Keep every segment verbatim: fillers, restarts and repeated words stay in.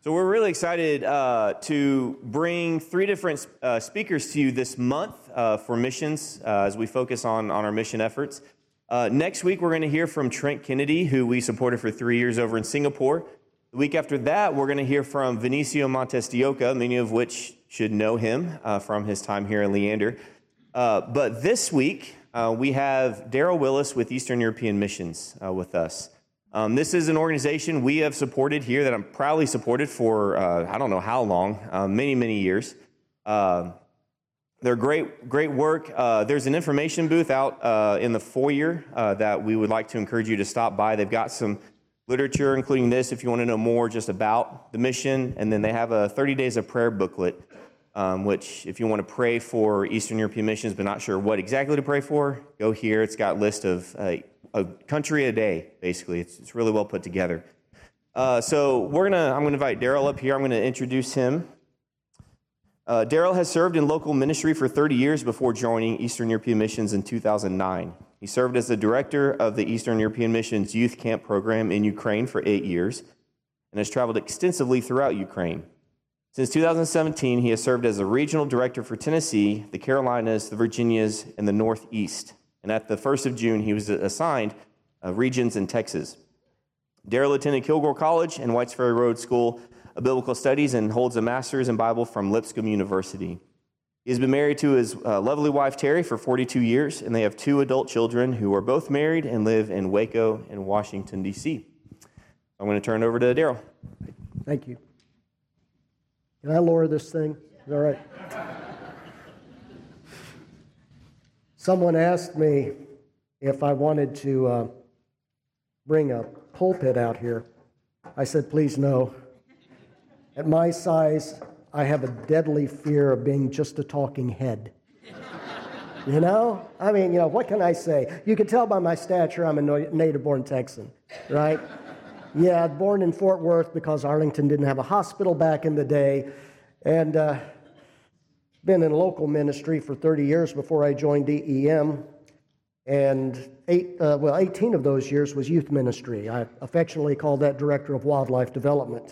So we're really excited uh, to bring three different uh, speakers to you this month uh, for missions uh, as we focus on, on our mission efforts. Uh, next week, we're going to hear from Trent Kennedy, who we supported for three years over in Singapore. The week after that, we're going to hear from Vinicio Montes de Oca, many of which should know him uh, from his time here in Leander. Uh, but this week, uh, we have Daryl Willis with Eastern European Missions uh, with us. Um, this is an organization we have supported here that I'm proudly supported for, uh, I don't know how long, uh, many, many years. Uh, they're great, great work. Uh, there's an information booth out uh, in the foyer uh, that we would like to encourage you to stop by. They've got some literature, including this, if you want to know more just about the mission. And then they have a thirty days of prayer booklet, um, which if you want to pray for Eastern European missions but not sure what exactly to pray for, go here. It's got a list of uh, a country a day, basically. It's, it's really well put together. Uh, so we're gonna. I'm gonna invite Daryl up here. I'm gonna introduce him. Uh, Daryl has served in local ministry for thirty years before joining Eastern European Missions in two thousand nine. He served as the director of the Eastern European Missions Youth Camp Program in Ukraine for eight years and has traveled extensively throughout Ukraine. Since two thousand seventeen, he has served as a regional director for Tennessee, the Carolinas, the Virginias, and the Northeast. And at the first of June, he was assigned uh, regions in Texas. Daryl attended Kilgore College and Whites Ferry Road School of Biblical Studies and holds a master's in Bible from Lipscomb University. He has been married to his uh, lovely wife, Terry, for forty-two years, and they have two adult children who are both married and live in Waco and Washington, D C I'm going to turn it over to Daryl. Thank you. Can I lower this thing? Is that all right? Someone asked me if I wanted to uh, bring a pulpit out here. I said, please no. At my size, I have a deadly fear of being just a talking head. You know? I mean, you know, what can I say? You can tell by my stature I'm a native-born Texan, right? Yeah, born in Fort Worth because Arlington didn't have a hospital back in the day. And uh, been in local ministry for thirty years before I joined D E M. And eight, uh, well, eighteen of those years was youth ministry. I affectionately call that Director of Wildlife Development.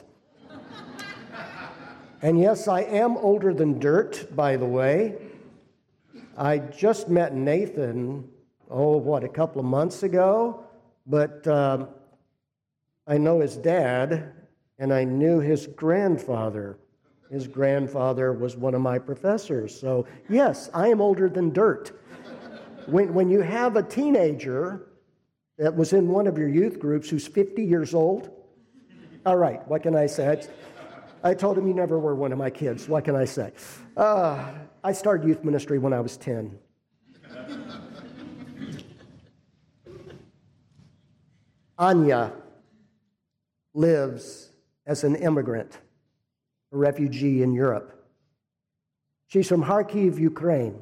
And yes, I am older than dirt, by the way. I just met Nathan, oh, what, a couple of months ago? But um, I know his dad, and I knew his grandfather. His grandfather was one of my professors. So, yes, I am older than dirt. When, when you have a teenager that was in one of your youth groups who's fifty years old, all right, what can I say? I, I told him you never were one of my kids. What can I say? Uh, I started youth ministry when I was ten. Anya lives as an immigrant, a refugee in Europe. She's from Kharkiv, Ukraine.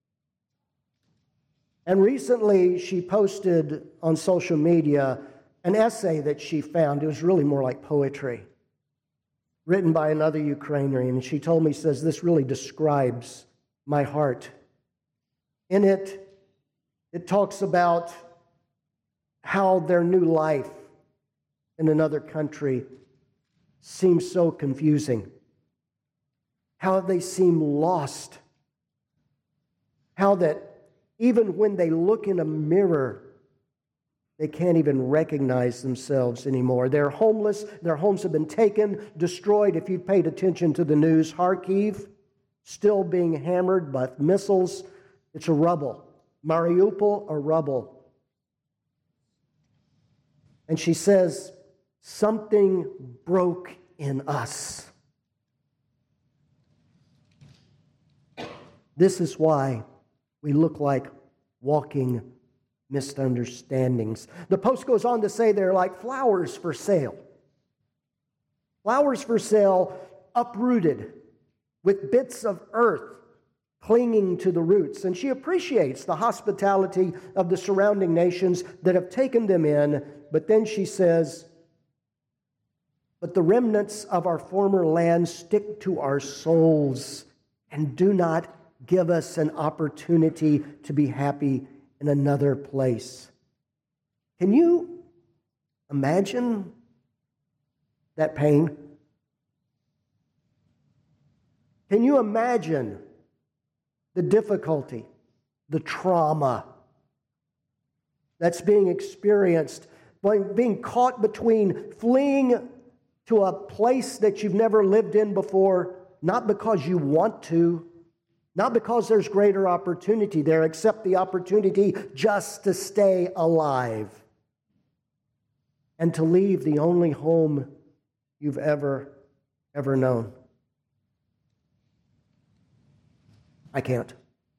And recently she posted on social media an essay that she found. It was really more like poetry, written by another Ukrainian. And she told me, says, this really describes my heart. In it, it talks about how their new life in another country seems so confusing, how they seem lost, how that even when they look in a mirror, they can't even recognize themselves anymore. They're homeless. Their homes have been taken, destroyed. If you've paid attention to the news, Kharkiv still being hammered by missiles. It's a rubble. Mariupol, a rubble. And she says, something broke in us. This is why we look like walking misunderstandings. The post goes on to say they're like flowers for sale. Flowers for sale, uprooted, with bits of earth clinging to the roots. And she appreciates the hospitality of the surrounding nations that have taken them in. But then she says, but the remnants of our former land stick to our souls and do not give us an opportunity to be happy in another place. Can you imagine that pain? Can you imagine the difficulty, the trauma that's being experienced, by being caught between fleeing to a place that you've never lived in before, not because you want to, not because there's greater opportunity there, except the opportunity just to stay alive and to leave the only home you've ever, ever known. I can't.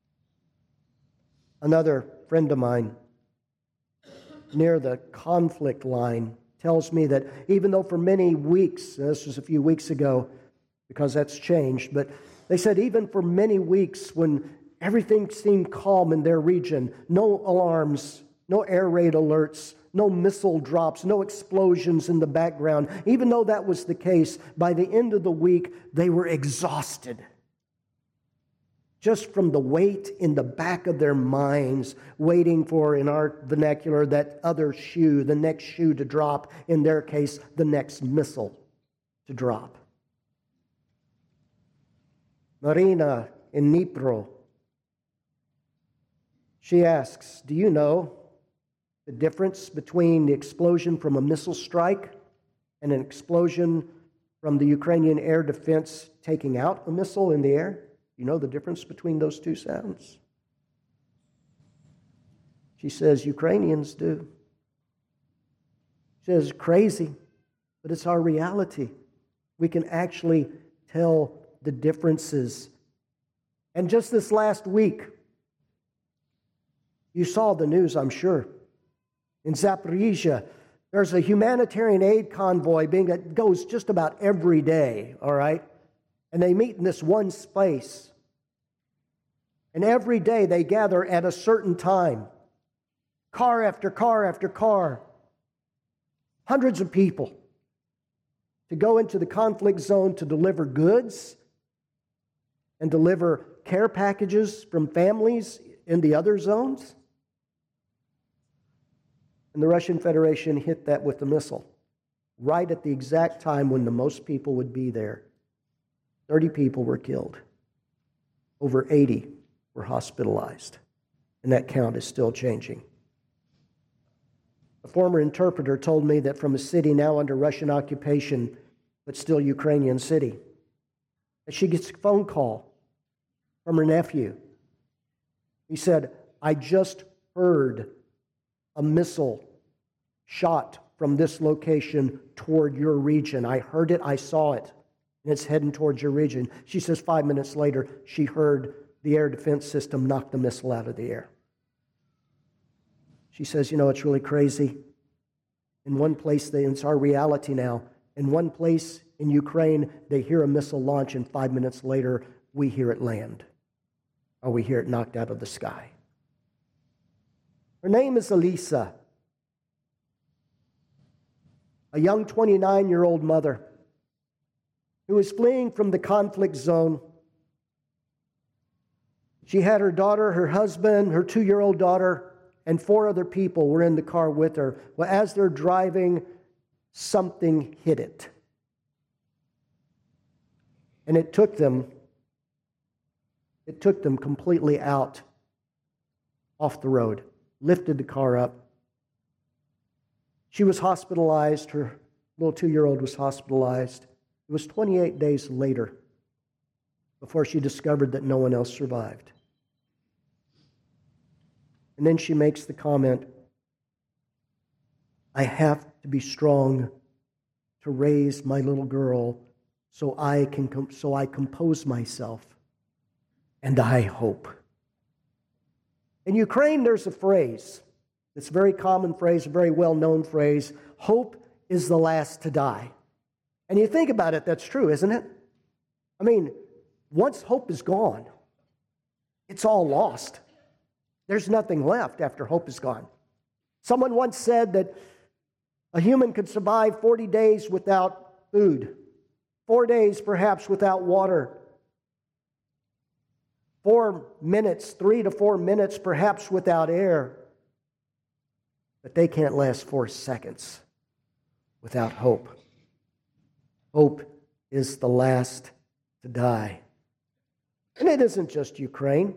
Another friend of mine near the conflict line tells me that even though for many weeks, and this was a few weeks ago because that's changed, but they said even for many weeks when everything seemed calm in their region, no alarms, no air raid alerts, no missile drops, no explosions in the background, even though that was the case, by the end of the week, they were exhausted. Just from the weight in the back of their minds, waiting for, in our vernacular, that other shoe, the next shoe to drop, in their case, the next missile to drop. Marina in Dnipro, she asks, do you know the difference between the explosion from a missile strike and an explosion from the Ukrainian air defense taking out a missile in the air? You know the difference between those two sounds? She says, Ukrainians do. She says, crazy, but it's our reality. We can actually tell the differences. And just this last week, you saw the news, I'm sure. In Zaporizhia, there's a humanitarian aid convoy being that goes just about every day, all right? And they meet in this one space. And every day they gather at a certain time. Car after car after car. Hundreds of people to go into the conflict zone to deliver goods and deliver care packages from families in the other zones. And the Russian Federation hit that with a missile right at the exact time when the most people would be there. thirty people were killed. Over eighty were hospitalized. And that count is still changing. A former interpreter told me that from a city now under Russian occupation, but still Ukrainian city, that she gets a phone call from her nephew. He said, I just heard a missile shot from this location toward your region. I heard it, I saw it, and it's heading towards your region. She says five minutes later, she heard the air defense system knock the missile out of the air. She says, you know, it's really crazy. In one place, they, it's our reality now. In one place in Ukraine, they hear a missile launch, and five minutes later, we hear it land. Or we hear it knocked out of the sky. Her name is Elisa, a young twenty-nine-year-old mother who is fleeing from the conflict zone. She had her daughter, her husband, her two-year-old daughter, and four other people were in the car with her. Well, as they're driving, something hit it. And it took them, it took them completely out off the road, lifted the car up. She was hospitalized. Her little two-year-old was hospitalized. It was twenty-eight days later before she discovered that no one else survived. And then she makes the comment, I have to be strong to raise my little girl so I can com- so I compose myself and I hope. In Ukraine, there's a phrase. It's a very common phrase, a very well-known phrase. Hope is the last to die. And you think about it, that's true, isn't it? I mean, once hope is gone, it's all lost. There's nothing left after hope is gone. Someone once said that a human could survive forty days without food, four days perhaps without water, four minutes, three to four minutes perhaps without air, but they can't last four seconds without hope. Hope is the last to die. And it isn't just Ukraine.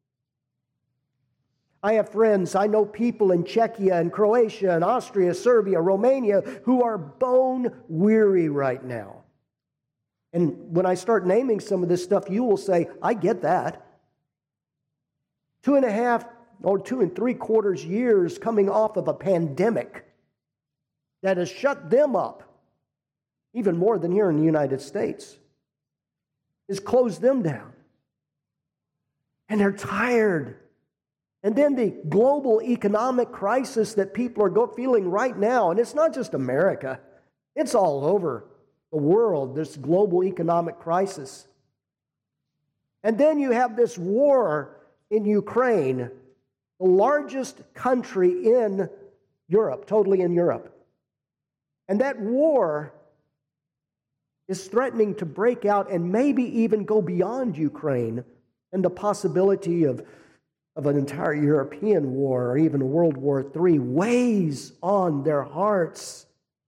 I have friends, I know people in Czechia and Croatia and Austria, Serbia, Romania who are bone weary right now. And when I start naming some of this stuff, you will say, I get that. Two and a half or two and three quarters years coming off of a pandemic that has shut them up, even more than here in the United States, has closed them down. And they're tired. And then the global economic crisis that people are go- feeling right now, and it's not just America, it's all over the world, this global economic crisis. And then you have this war in Ukraine, the largest country in Europe, totally in Europe. And that war is threatening to break out and maybe even go beyond Ukraine, and the possibility of, of an entire European war or even World War Three weighs on their hearts.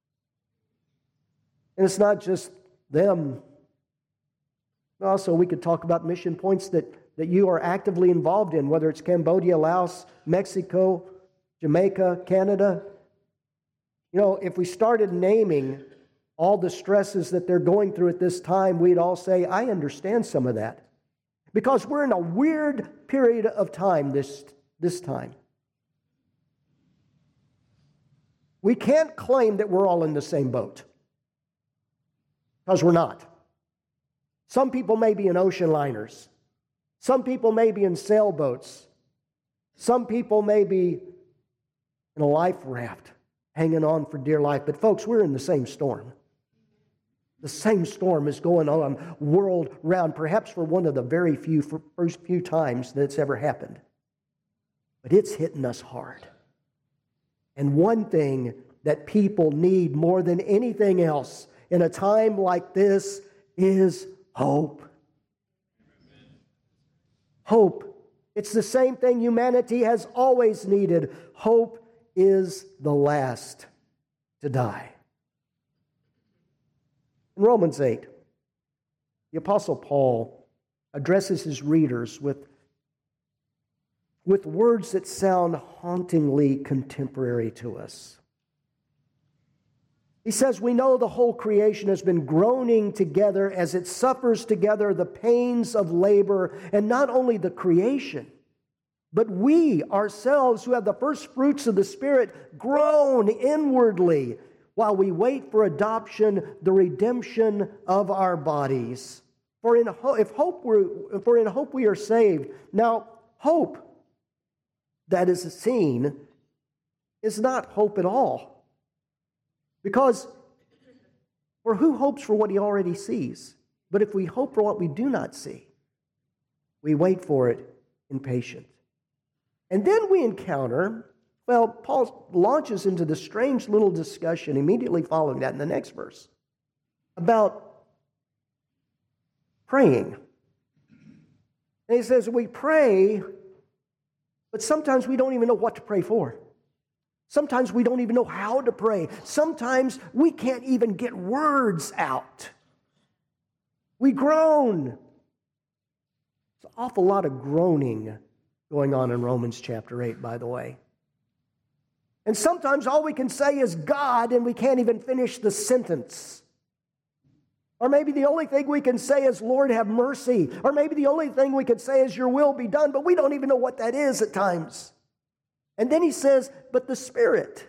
And it's not just them. Also, we could talk about mission points that, that you are actively involved in, whether it's Cambodia, Laos, Mexico, Jamaica, Canada. You know, if we started naming all the stresses that they're going through at this time, we'd all say, I understand some of that. Because we're in a weird period of time this, this time. We can't claim that we're all in the same boat. Because we're not. Some people may be in ocean liners. Some people may be in sailboats. Some people may be in a life raft, hanging on for dear life. But folks, we're in the same storm. The same storm is going on world round, perhaps for one of the very few first few times that it's ever happened. But it's hitting us hard. And one thing that people need more than anything else in a time like this is hope. Hope. It's the same thing humanity has always needed. Hope is the last to die. In Romans eight, the Apostle Paul addresses his readers with, with words that sound hauntingly contemporary to us. He says, we know the whole creation has been groaning together as it suffers together the pains of labor, and not only the creation, but we ourselves who have the first fruits of the Spirit groan inwardly while we wait for adoption, the redemption of our bodies. For in ho- if hope we're, for in hope we are saved. Now, hope that is seen is not hope at all. Because for who hopes for what he already sees? But if we hope for what we do not see, we wait for it in patience. And then we encounter, well, Paul launches into the strange little discussion immediately following that in the next verse about praying. And he says, we pray, but sometimes we don't even know what to pray for. Sometimes we don't even know how to pray. Sometimes we can't even get words out. We groan. There's an awful lot of groaning going on in Romans chapter eight, by the way. And sometimes all we can say is God, and we can't even finish the sentence. Or maybe the only thing we can say is, Lord, have mercy. Or maybe the only thing we can say is, your will be done. But we don't even know what that is at times. And then he says, but the Spirit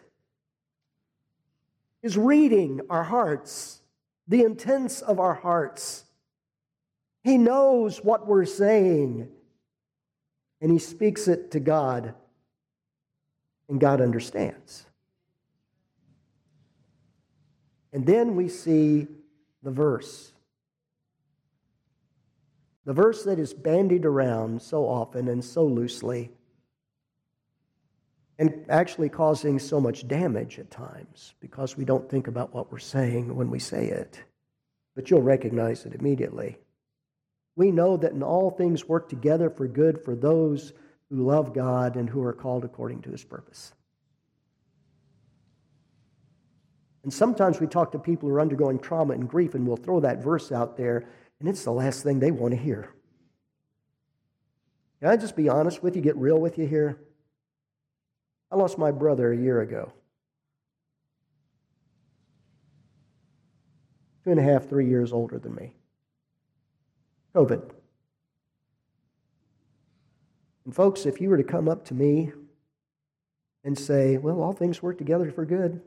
is reading our hearts, the intents of our hearts. He knows what we're saying, and he speaks it to God, and God understands. And then we see the verse. The verse that is bandied around so often and so loosely, and actually causing so much damage at times because we don't think about what we're saying when we say it. But you'll recognize it immediately. We know that in all things work together for good for those who love God and who are called according to his purpose. And sometimes we talk to people who are undergoing trauma and grief, and we'll throw that verse out there, and it's the last thing they want to hear. Can I just be honest with you, get real with you here? I lost my brother a year ago. Two and a half, three years older than me. COVID. And folks, if you were to come up to me and say, well, all things work together for good,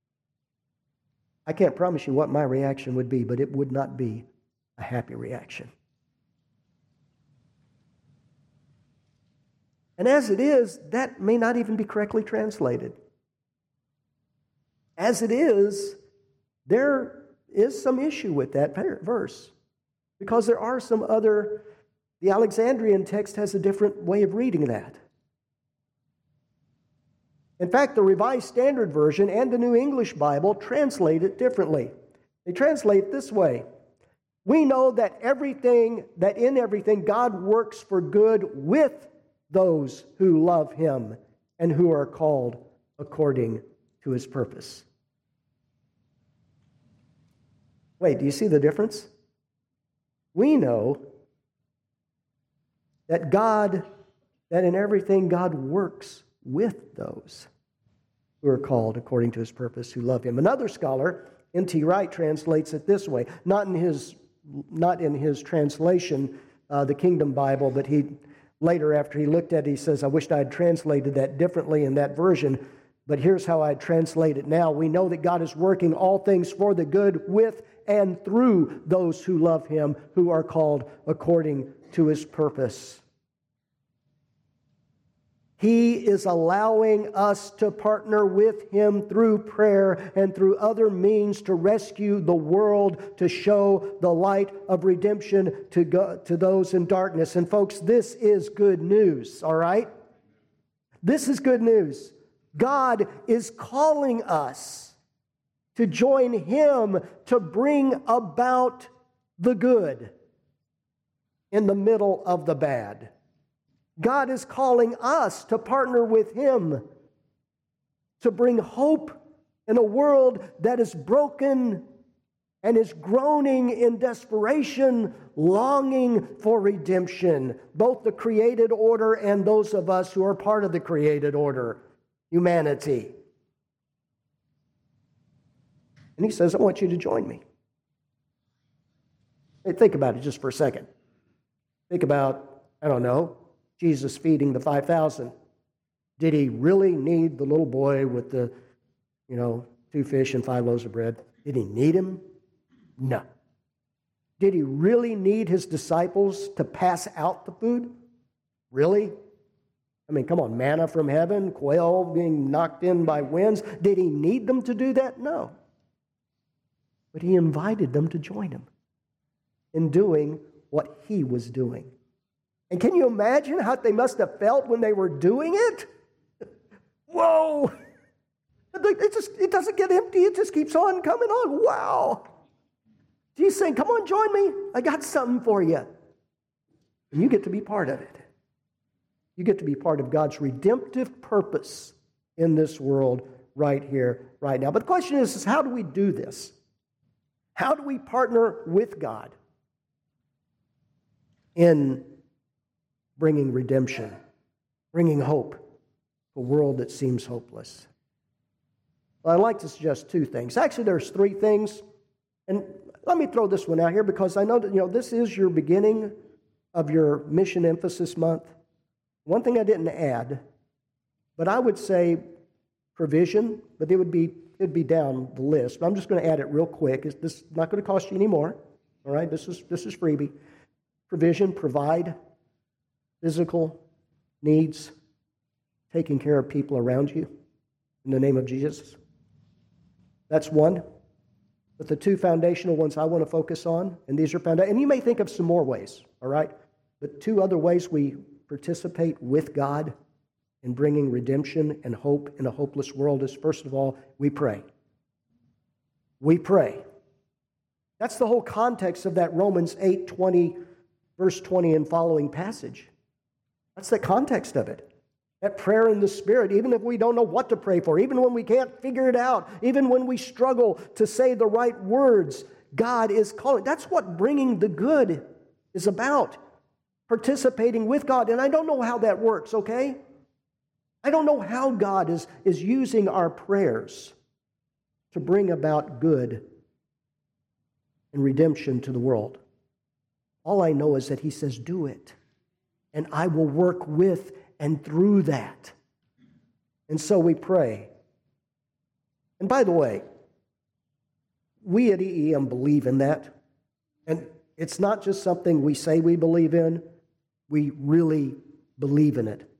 I can't promise you what my reaction would be, but it would not be a happy reaction. And as it is, that may not even be correctly translated. As it is, there is some issue with that verse, because there are some other, the Alexandrian text has a different way of reading that. In fact, the Revised Standard Version and the New English Bible translate it differently. They translate it this way: we know that everything, that in everything God works for good with those who love Him and who are called according to His purpose. Wait, do you see the difference? We know that God, that in everything God works with those who are called according to His purpose, who love Him. Another scholar, N T Wright, translates it this way, not in his, not in his translation, uh, the Kingdom Bible, but he later, after he looked at it, he says, I wished I had translated that differently in that version, but here's how I translate it now. We know that God is working all things for the good with and through those who love Him, who are called according to His purpose. He is allowing us to partner with Him through prayer and through other means to rescue the world, to show the light of redemption to go, to those in darkness. And folks, this is good news, all right? This is good news. God is calling us to join Him to bring about the good in the middle of the bad. God is calling us to partner with Him to bring hope in a world that is broken and is groaning in desperation, longing for redemption, both the created order and those of us who are part of the created order, humanity. And He says, I want you to join me. Hey, think about it just for a second. Think about, I don't know, Jesus feeding the five thousand. Did He really need the little boy with the, you know, two fish and five loaves of bread? Did He need him? No. Did He really need His disciples to pass out the food? Really? I mean, come on, manna from heaven, quail being knocked in by winds. Did He need them to do that? No. But He invited them to join Him in doing what He was doing. And can you imagine how they must have felt when they were doing it? Whoa! It, just, it doesn't get empty. It just keeps on coming on. Wow! He's saying, come on, join me. I got something for you. And you get to be part of it. You get to be part of God's redemptive purpose in this world right here, right now. But the question is, is how do we do this? How do we partner with God in bringing redemption, bringing hope to a world that seems hopeless? Well, I'd like to suggest two things. Actually, there's three things. And let me throw this one out here because I know that, you know, this is your beginning of your Mission Emphasis Month. One thing I didn't add, but I would say provision, but it would be it'd be down the list. But I'm just going to add it real quick. This is not going to cost you any more. All right, this is this is freebie. Provision, provide physical needs, taking care of people around you in the name of Jesus. That's one. But the two foundational ones I want to focus on, and these are foundational, and you may think of some more ways, all right? But two other ways we participate with God in bringing redemption and hope in a hopeless world is, first of all, we pray. We pray. That's the whole context of that Romans eight twenty, verse twenty and following passage. That's the context of it. That prayer in the Spirit, even if we don't know what to pray for, even when we can't figure it out, even when we struggle to say the right words, God is calling. That's what bringing the good is about. participating with God. And I don't know how that works, okay? I don't know how God is, is using our prayers to bring about good and redemption to the world. All I know is that He says, do it. And I will work with and through that. And so we pray. And by the way, we at E E M believe in that. And it's not just something we say we believe in. We really believe in it.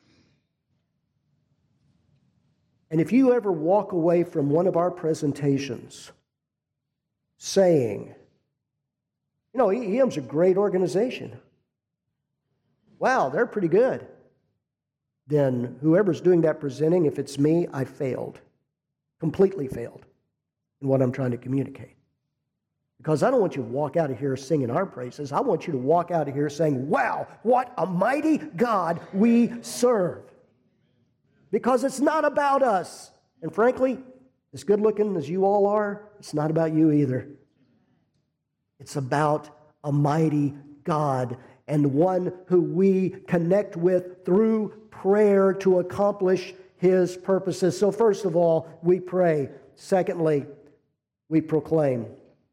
And if you ever walk away from one of our presentations saying, you know, E E M's a great organization. Wow, they're pretty good. Then whoever's doing that presenting, if it's me, I failed. Completely failed in what I'm trying to communicate. Because I don't want you to walk out of here singing our praises. I want you to walk out of here saying, wow, what a mighty God we serve. Because it's not about us. And frankly, as good looking as you all are, it's not about you either. It's about a mighty God and one who we connect with through prayer to accomplish His purposes. So first of all, we pray. Secondly, we proclaim.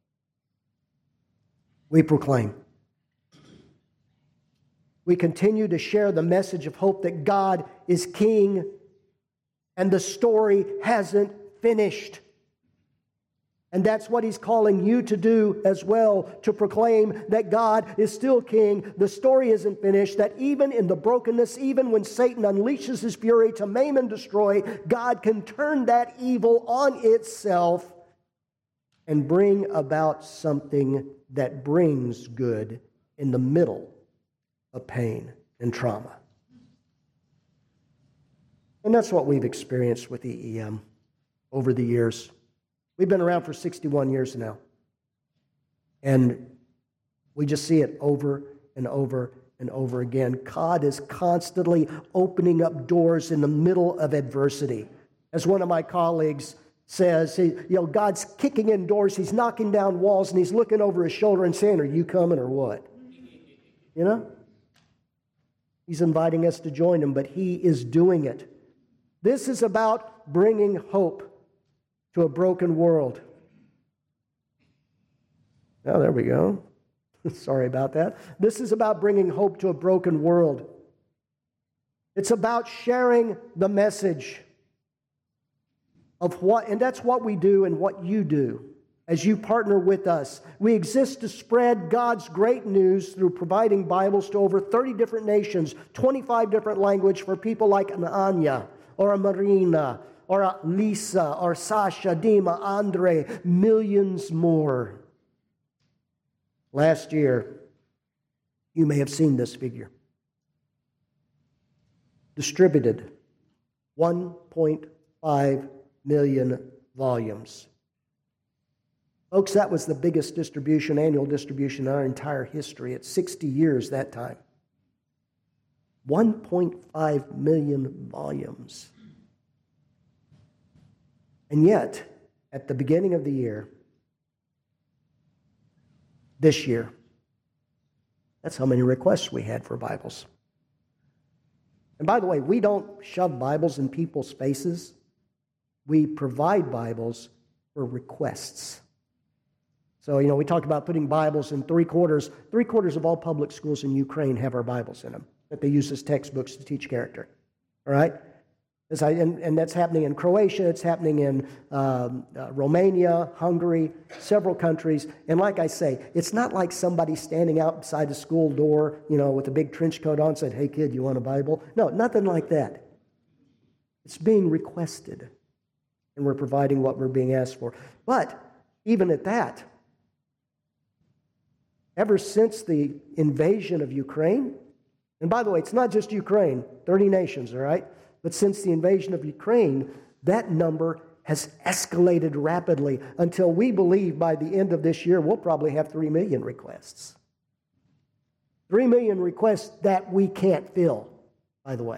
We proclaim. We continue to share the message of hope that God is King and the story hasn't finished. And that's what He's calling you to do as well, to proclaim that God is still King, the story isn't finished, that even in the brokenness, even when Satan unleashes his fury to maim and destroy, God can turn that evil on itself and bring about something that brings good in the middle of pain and trauma. And that's what we've experienced with E E M over the years. We've been around for sixty-one years now. And we just see it over and over and over again. God is constantly opening up doors in the middle of adversity. As one of my colleagues says, he, you know, God's kicking in doors, He's knocking down walls, and He's looking over His shoulder and saying, are you coming or what? You know? He's inviting us to join Him, but He is doing it. This is about bringing hope to a broken world. Oh, there we go. Sorry about that. This is about bringing hope to a broken world. It's about sharing the message of what, and that's what we do and what you do as you partner with us. We exist to spread God's great news through providing Bibles to over thirty different nations, twenty-five different languages for people like an Anya or a Marina or a Lisa or Sasha, Dima, Andre, millions more. Last year, you may have seen this figure. Distributed one point five million volumes. Folks, that was the biggest distribution, annual distribution in our entire history. It's sixty years that time. one point five million volumes. And yet, at the beginning of the year, this year, that's how many requests we had for Bibles. And by the way, we don't shove Bibles in people's faces. We provide Bibles for requests. So, you know, we talk about putting Bibles in three quarters. Three quarters of all public schools in Ukraine have our Bibles in them that they use as textbooks to teach character. All right? As I, and, and that's happening in Croatia. It's happening in um, uh, Romania, Hungary, several countries. And like I say, it's not like somebody standing outside the school door, you know, with a big trench coat on, said, "Hey, kid, you want a Bible?" No, nothing like that. It's being requested, and we're providing what we're being asked for. But even at that, ever since the invasion of Ukraine, and by the way, it's not just Ukraine, thirty nations, all right? But since the invasion of Ukraine, that number has escalated rapidly until we believe by the end of this year, we'll probably have three million requests. three million requests that we can't fill, by the way.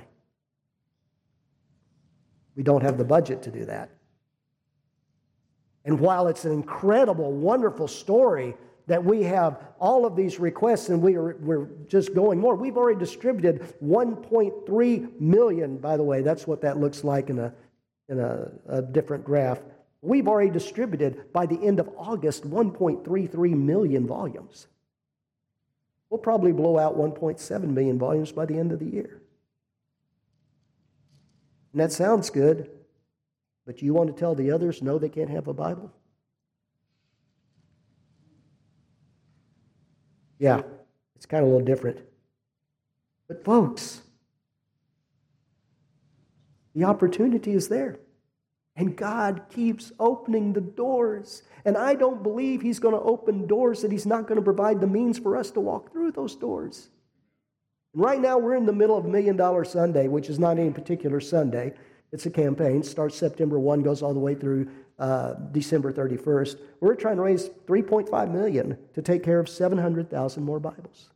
We don't have the budget to do that. And while it's an incredible, wonderful story that we have all of these requests and we are, we're just going more. We've already distributed one point three million, by the way, that's what that looks like in a, in a, a different graph. We've already distributed, by the end of August, one point three three million volumes. We'll probably blow out one point seven million volumes by the end of the year. And that sounds good, but you want to tell the others, no, they can't have a Bible? Yeah, it's kind of a little different. But folks, the opportunity is there. And God keeps opening the doors. And I don't believe He's going to open doors that He's not going to provide the means for us to walk through those doors. And right now we're in the middle of Million Dollar Sunday, which is not any particular Sunday. It's a campaign. It starts September first, goes all the way through uh, December thirty-first. We're trying to raise three point five million dollars to take care of seven hundred thousand more Bibles.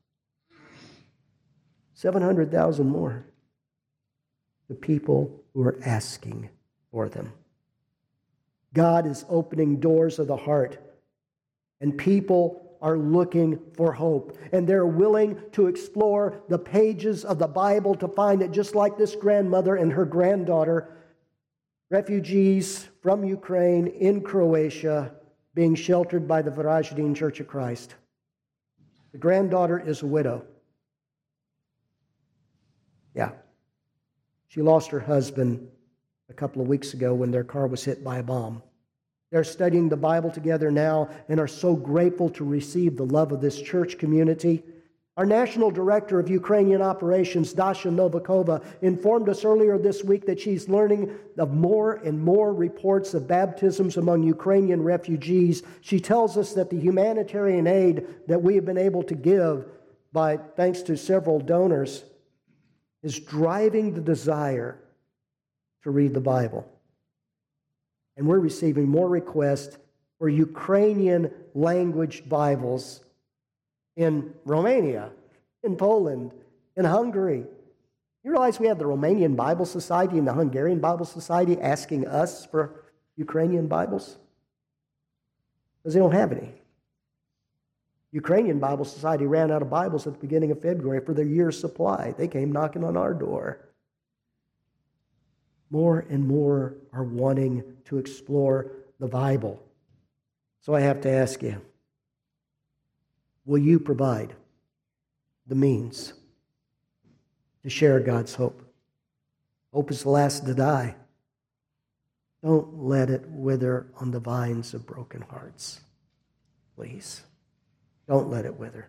seven hundred thousand more. The people who are asking for them. God is opening doors of the heart, and people are looking for hope, and they're willing to explore the pages of the Bible to find it, just like this grandmother and her granddaughter, refugees from Ukraine in Croatia, being sheltered by the Varaždin Church of Christ. The granddaughter is a widow. Yeah. She lost her husband a couple of weeks ago when their car was hit by a bomb. They're studying the Bible together now and are so grateful to receive the love of this church community. Our National Director of Ukrainian Operations, Dasha Novakova, informed us earlier this week that she's learning of more and more reports of baptisms among Ukrainian refugees. She tells us that the humanitarian aid that we have been able to give, by thanks to several donors, is driving the desire to read the Bible. And we're receiving more requests for Ukrainian language Bibles in Romania, in Poland, in Hungary. You realize we have the Romanian Bible Society and the Hungarian Bible Society asking us for Ukrainian Bibles? Because they don't have any. Ukrainian Bible Society ran out of Bibles at the beginning of February for their year's supply. They came knocking on our door. More and more are wanting to explore the Bible. So I have to ask you, will you provide the means to share God's hope? Hope is the last to die. Don't let it wither on the vines of broken hearts. Please, don't let it wither.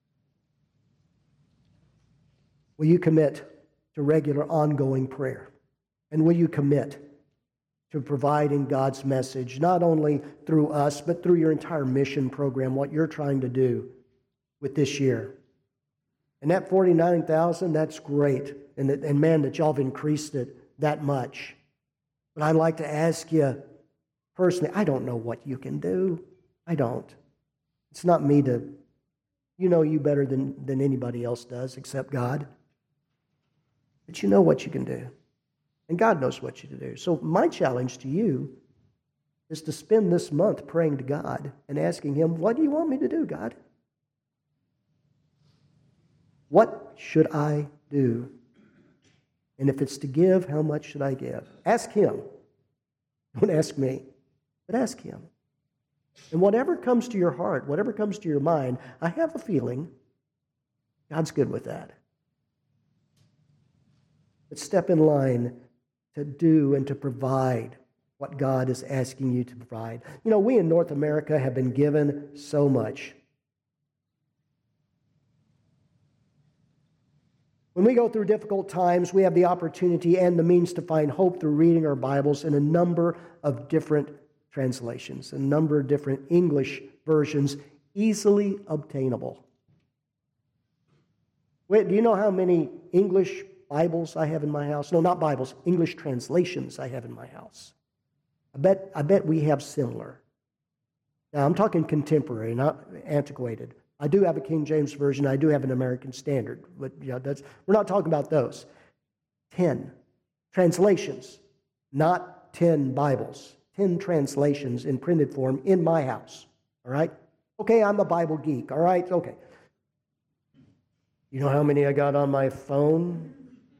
Will you commit to regular ongoing prayer? And will you commit to providing God's message, not only through us, but through your entire mission program, what you're trying to do with this year? And that forty-nine thousand, that's great. And, and man, that y'all have increased it that much. But I'd like to ask you personally, I don't know what you can do. I don't. It's not me to, you know you better than, than anybody else does except God. But you know what you can do. And God knows what you to do. So my challenge to you is to spend this month praying to God and asking Him, what do you want me to do, God? What should I do? And if it's to give, how much should I give? Ask Him. Don't ask me, but ask Him. And whatever comes to your heart, whatever comes to your mind, I have a feeling God's good with that. But step in line to do and to provide what God is asking you to provide. You know, we in North America have been given so much. When we go through difficult times, we have the opportunity and the means to find hope through reading our Bibles in a number of different translations, a number of different English versions, easily obtainable. Wait, do you know how many English Bibles I have in my house? No, not Bibles, English translations I have in my house. I bet, I bet we have similar. Now, I'm talking contemporary, not antiquated. I do have a King James Version. I do have an American Standard. But you know, that's, we're not talking about those. Ten translations, not ten Bibles. Ten translations in printed form in my house. All right? Okay, I'm a Bible geek, all right? Okay. You know how many I got on my phone?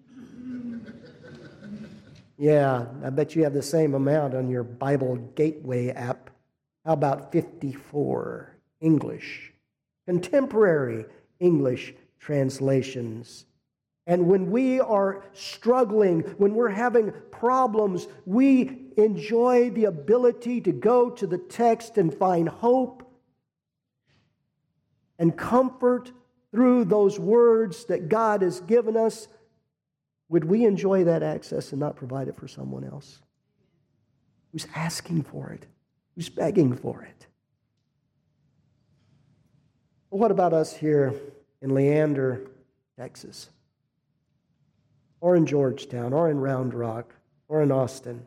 Yeah, I bet you have the same amount on your Bible Gateway app. How about fifty-four English, contemporary English translations? And when we are struggling, when we're having problems, we enjoy the ability to go to the text and find hope and comfort through those words that God has given us. Would we enjoy that access and not provide it for someone else who's asking for it, who's begging for it? Well, what about us here in Leander, Texas? Or in Georgetown, or in Round Rock, or in Austin?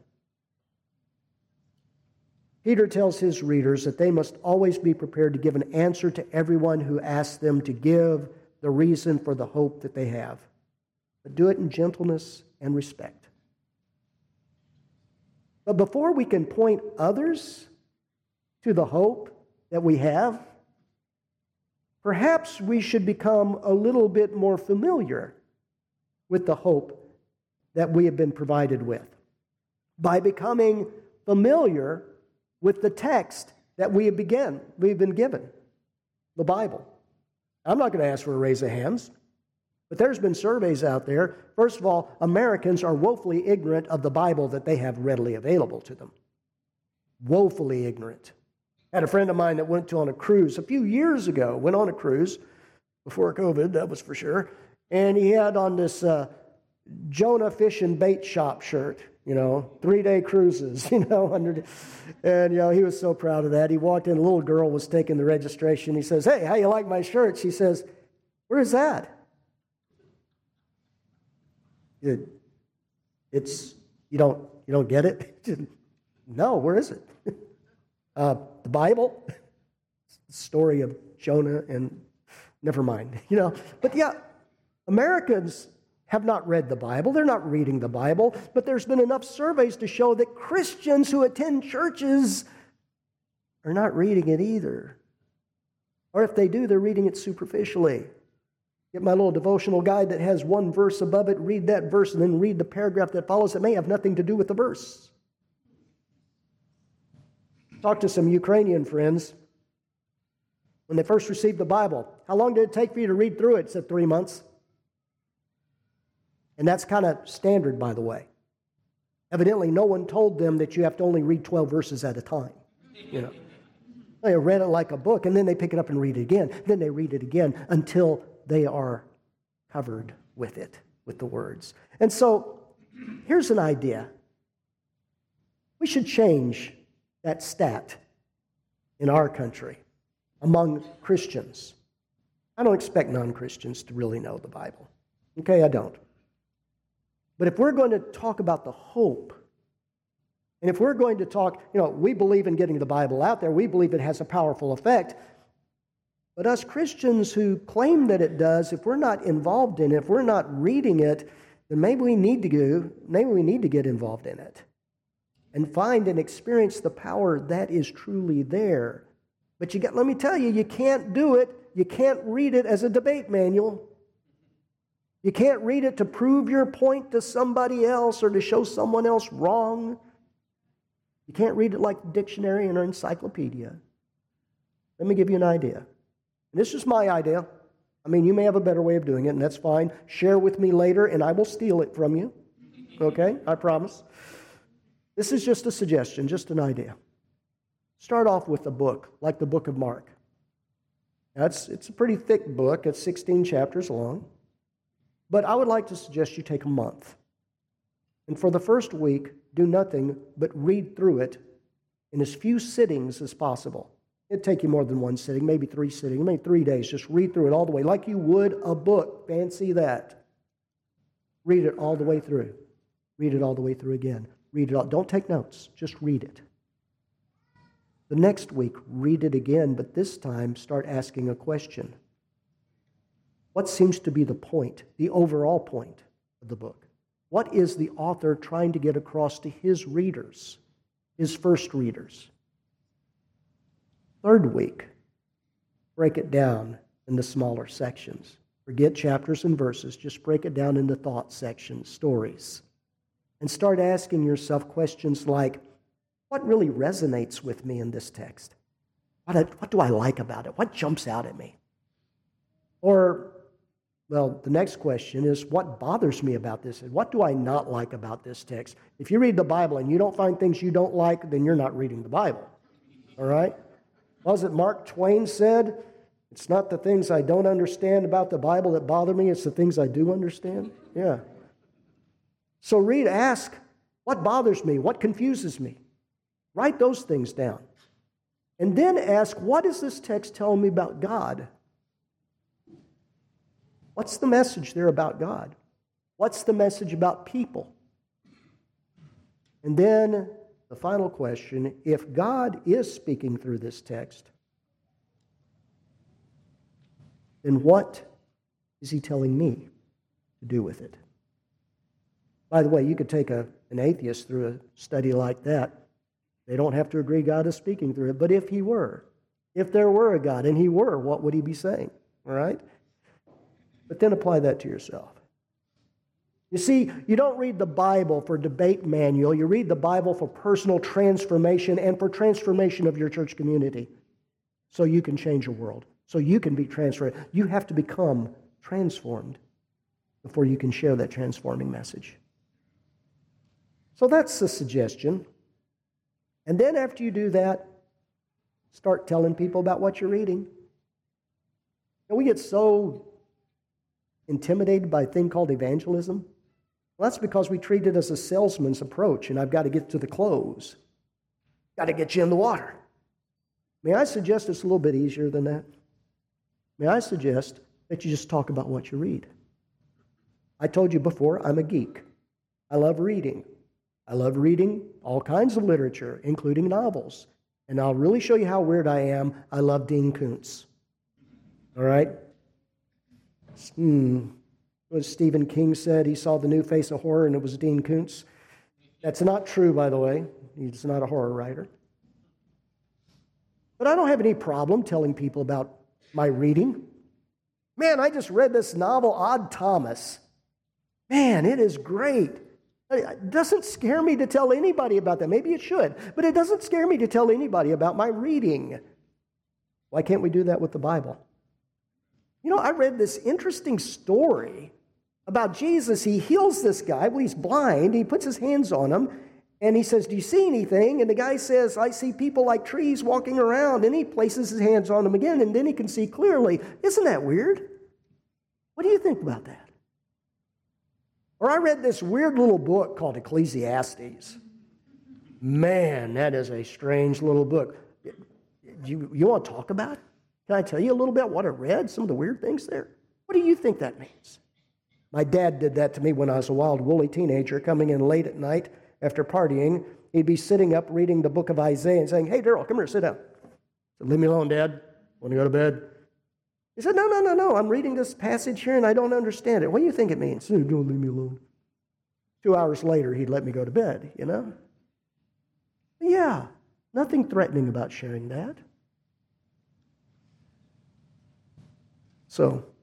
Peter tells his readers that they must always be prepared to give an answer to everyone who asks them to give the reason for the hope that they have. But do it in gentleness and respect. But before we can point others to the hope that we have, perhaps we should become a little bit more familiar with the hope that we have been provided with by becoming familiar with the text that we have begun, we've been given, the Bible. I'm not going to ask for a raise of hands, but there's been surveys out there. First of all, Americans are woefully ignorant of the Bible that they have readily available to them. Woefully ignorant. I had a friend of mine that went to on a cruise a few years ago, went on a cruise before COVID, that was for sure, and he had on this uh, Jonah Fish and Bait Shop shirt, you know, three-day cruises, you know, under, and, you know, he was so proud of that. He walked in, a little girl was taking the registration. He says, "Hey, how you like my shirt?" She says, "Where is that?" It, it's, you don't, you don't get it? No, where is it? uh, the Bible? It's the story of Jonah and, never mind, you know. But yeah, Americans have not read the Bible. They're not reading the Bible. But there's been enough surveys to show that Christians who attend churches are not reading it either. Or if they do, they're reading it superficially. Get my little devotional guide that has one verse above it, read that verse, and then read the paragraph that follows. It may have nothing to do with the verse. Talk to some Ukrainian friends. When they first received the Bible, how long did it take for you to read through it? It said three months. And that's kind of standard, by the way. Evidently, no one told them that you have to only read twelve verses at a time. You know, they read it like a book, and then they pick it up and read it again. Then they read it again until they are covered with it, with the words. And so, here's an idea. We should change that stat in our country among Christians. I don't expect non-Christians to really know the Bible. Okay, I don't. But if we're going to talk about the hope, and if we're going to talk, you know, we believe in getting the Bible out there, we believe it has a powerful effect, but us Christians who claim that it does, if we're not involved in it, if we're not reading it, then maybe we need to go, maybe we need to get involved in it and find and experience the power that is truly there. But you got, let me tell you, you can't do it. You can't read it as a debate manual. You can't read it to prove your point to somebody else or to show someone else wrong. You can't read it like a dictionary or encyclopedia. Let me give you an idea. And this is my idea. I mean, you may have a better way of doing it, and that's fine. Share with me later, and I will steal it from you. Okay? I promise. This is just a suggestion, just an idea. Start off with a book, like the book of Mark. Now, it's, it's a pretty thick book. It's sixteen chapters long. But I would like to suggest you take a month. And for the first week, do nothing but read through it in as few sittings as possible. It'd take you more than one sitting, maybe three sittings, maybe three days. Just read through it all the way, like you would a book. Fancy that. Read it all the way through. Read it all the way through again. Read it all. Don't take notes. Just read it. The next week, read it again, but this time start asking a question. What seems to be the point, the overall point of the book? What is the author trying to get across to his readers, his first readers? Third week, break it down into smaller sections. Forget chapters and verses. Just break it down into thought sections, stories. And start asking yourself questions like, what really resonates with me in this text? What, I, what do I like about it? What jumps out at me? Or, well, the next question is, what bothers me about this? And what do I not like about this text? If you read the Bible and you don't find things you don't like, then you're not reading the Bible. All right? What was it Mark Twain said? It's not the things I don't understand about the Bible that bother me, it's the things I do understand. Yeah. So read, ask, what bothers me? What confuses me? Write those things down. And then ask, what is this text telling me about God? What's the message there about God? What's the message about people? And then the final question, if God is speaking through this text, then what is He telling me to do with it? By the way, you could take a, an atheist through a study like that. They don't have to agree God is speaking through it, but if He were, if there were a God and He were, what would He be saying? All right? But then apply that to yourself. You see, you don't read the Bible for debate manual. You read the Bible for personal transformation and for transformation of your church community so you can change the world, so you can be transformed. You have to become transformed before you can share that transforming message. So that's the suggestion. And then after you do that, start telling people about what you're reading. And we get so intimidated by a thing called evangelism. Well, that's because we treat it as a salesman's approach, and I've got to get to the close. Got to get you in the water. May I suggest it's a little bit easier than that? May I suggest that you just talk about what you read? I told you before, I'm a geek. I love reading. I love reading all kinds of literature, including novels. And I'll really show you how weird I am. I love Dean Koontz. All right? Hmm. What Stephen King said, he saw the new face of horror and it was Dean Koontz. That's not true, by the way. He's not a horror writer. But I don't have any problem telling people about my reading. Man, I just read this novel, Odd Thomas. Man, it is great. It doesn't scare me to tell anybody about that. Maybe it should, but it doesn't scare me to tell anybody about my reading. Why can't we do that with the Bible? You know, I read this interesting story about Jesus. He heals this guy. Well, he's blind. He puts his hands on him, and he says, do you see anything? And the guy says, I see people like trees walking around. And he places his hands on them again, and then he can see clearly. Isn't that weird? What do you think about that? Or I read this weird little book called Ecclesiastes. Man, that is a strange little book. You, you want to talk about it? Can I tell you a little bit what I read? Some of the weird things there? What do you think that means? My dad did that to me when I was a wild, woolly teenager, coming in late at night after partying. He'd be sitting up reading the book of Isaiah and saying, hey, Daryl, come here, sit down. I said, leave me alone, Dad. Want to go to bed? He said, no, no, no, no. I'm reading this passage here and I don't understand it. What do you think it means? Don't leave me alone. Two hours later, he'd let me go to bed, you know? Yeah, nothing threatening about sharing that. So,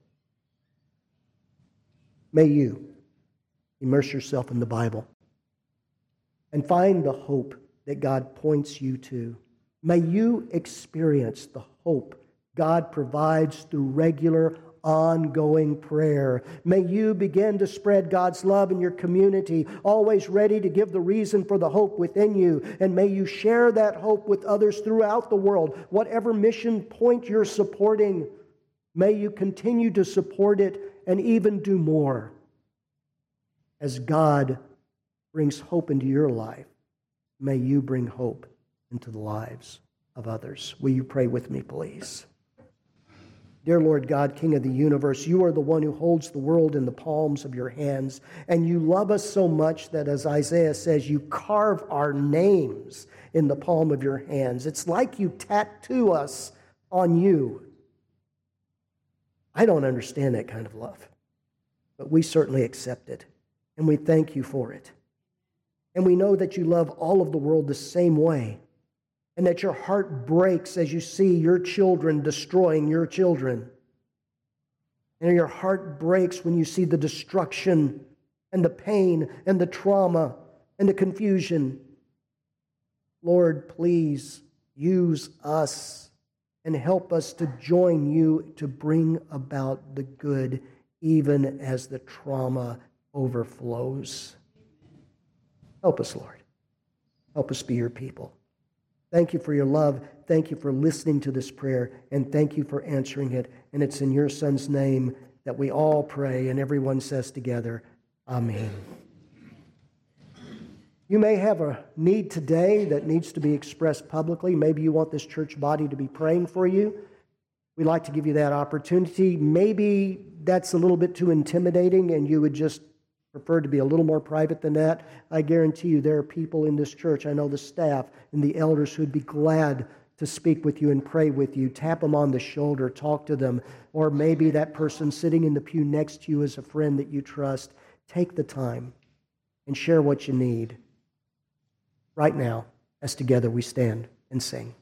may you immerse yourself in the Bible and find the hope that God points you to. May you experience the hope God provides through regular, ongoing prayer. May you begin to spread God's love in your community, always ready to give the reason for the hope within you. And may you share that hope with others throughout the world. Whatever mission point you're supporting, may you continue to support it and even do more. As God brings hope into your life, may you bring hope into the lives of others. Will you pray with me, please? Dear Lord God, King of the universe, you are the one who holds the world in the palms of your hands, and you love us so much that, as Isaiah says, you carve our names in the palm of your hands. It's like you tattoo us on you. I don't understand that kind of love, but we certainly accept it, and we thank you for it. And we know that you love all of the world the same way. and that your heart breaks as you see your children destroying your children. And your heart breaks when you see the destruction and the pain and the trauma and the confusion. Lord, please use us and help us to join you to bring about the good, even as the trauma overflows. Help us, Lord. Help us be your people. Thank you for your love. Thank you for listening to this prayer, and thank you for answering it. And it's in your Son's name that we all pray, and everyone says together, Amen. You may have a need today that needs to be expressed publicly. Maybe you want this church body to be praying for you. We'd like to give you that opportunity. Maybe that's a little bit too intimidating and you would just prefer to be a little more private than that. I guarantee you there are people in this church, I know the staff and the elders, who would be glad to speak with you and pray with you. Tap them on the shoulder, talk to them. Or maybe that person sitting in the pew next to you is a friend that you trust. Take the time and share what you need right now as together we stand and sing.